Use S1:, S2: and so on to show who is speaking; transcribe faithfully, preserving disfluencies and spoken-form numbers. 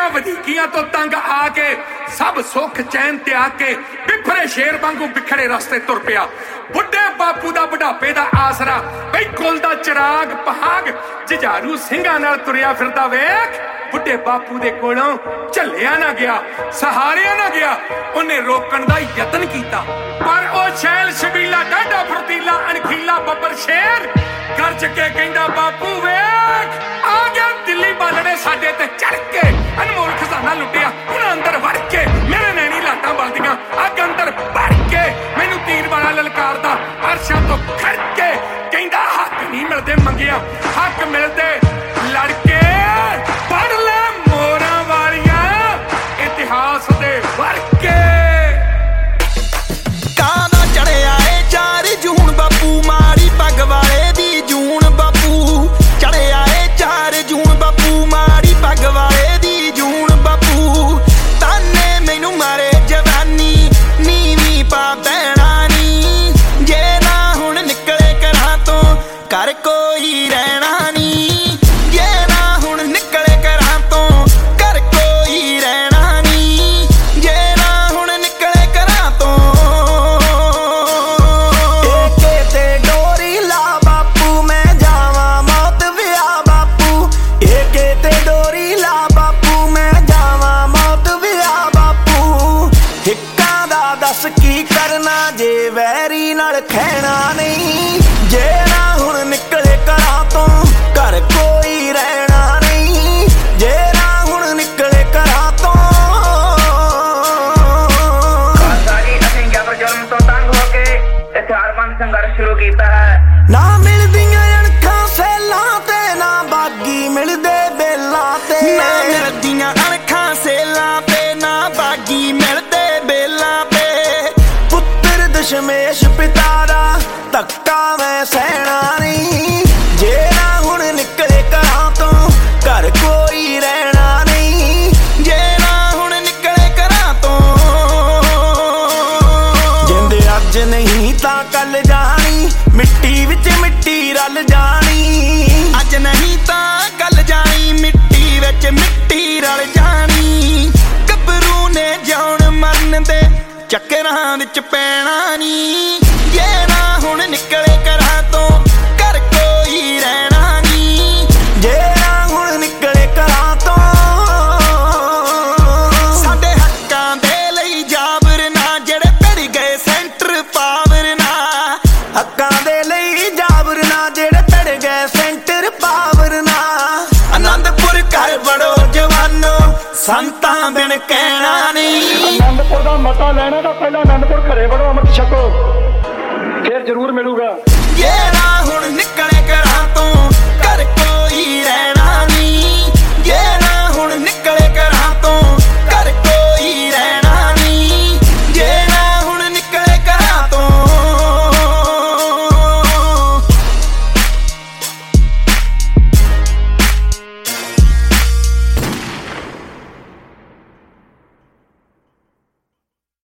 S1: ਇੰਨੀਆਂ ਵਧੀਕੀਆਂ ਤੋਂ ਤੰਗ ਆ ਕੇ सब सुख चैन त्याग के बिफरे शेर वांगू बिखड़े रस्ते तुर पिया। बुढ़े बापू दा बुढ़ापे दा आसरा बई कुल दा चिराग पहाग जुझारू सिंघां नाल तुरिया फिरदा वेख। बुढ़े बापू दे कोलों झल्लिया ना गया, सहारिया ना गया, उन्हें रोकण दा यतन कीता, पर ओ छैल छबीला डाढा फुर्तीला अणखीला बब्बर शेर गरज के कहंदा बापू वेख आ गया दिल्ली बालड़े साडे ते चढ़ के अनमोल खजाना लुटिया उन्हां अंदर वड़ के मेरे नैनी लाटां बलदियां अग अंदर भर के मैनू तीर वाला ललकारदा अरशां तो खड़ के कहंदा हक नहीं मिलदे मंगिया हक मिलदे लड़के पढ़ ले मोरां वालियां इतिहास दे वर्के।
S2: कादा चढ़िया ए चार जून बापू मारी पग वाले दी जून बापू चढ़िया ए चार जून बापू मारी पग वाले दी जून बापू ताने मैनू मारे जवानी नीवी पा बैणा नी जे ना हुण निकले घरां तो घर कोई रहना नी जे ना हुण निकले घरां तो घर कोई रहना नी जे ना हुण निकले घरां तो एके ते डोरी ला बापू मैं जावां मौत विया बापू एके ते डोरी ला बापू मैं जावां मौत विया बापू हिक्कां दा दस की करना जे वैरी नाल खैना नहीं जे ना हुण निकले घरां तो घर कोई रहना नहीं जे ना हुण निकले घरां तो।
S3: खालसाई असीं जबर जुल्म तो तंग हो के हथियारबंद संघर्ष शुरू कीता है।
S2: ना मिलदियां अणखां सैलां ते ना बागी मिलदे बेलां ते ना मिलदियां अणखां सैलां ते ना बागी मिलदे बेलां ते पुत्तर दशमेश पिता दा धक्का मैं सहना नहीं जे ना हुण निकले घरां तो घर कोई रहना नहीं जे ना हुण निकले घरां तो। जिंदे अज नहीं तां कल जानी मिट्टी विच मिट्टी रल जानी अज नहीं तां कल जानी मिट्टी विच मिट्टी रल जानी गभरू ने जान मरन दे चक्करां विच पैणा नी जे ना हुण निकले घरां तो घर कोई रहना नी जे ना हुण निकले घरां तो। साडे हक्कां दे लई जाबर ना जेड़े भड़ गए सेंटर पावर ना हक्कां दे लई जाबर ना जेड़े भड़ गए सेंटर पावर ना आनंदपुर घर बड़ो जवानो संतां बिन कहना नहीं।
S4: आनंदपुर दा मता लैना तां पहलां आनंदपुर घरे वड़ो अमृत छको फिर जरूर मिलूगा।